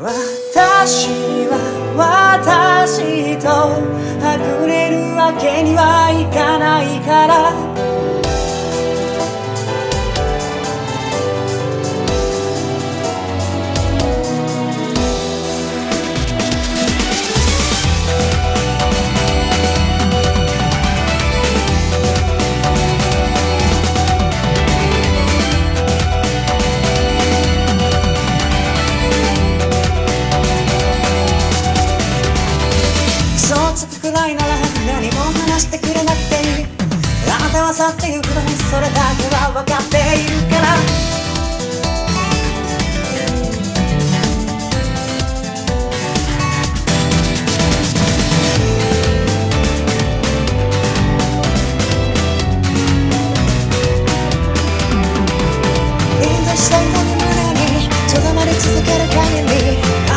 私は私とはぐれるわけにはいかないから嘘つくくらいなら何も話してくれなくていいあなたは去ってゆくのそれだけは分かっているから臨座したいのに胸にとどまり続ける限り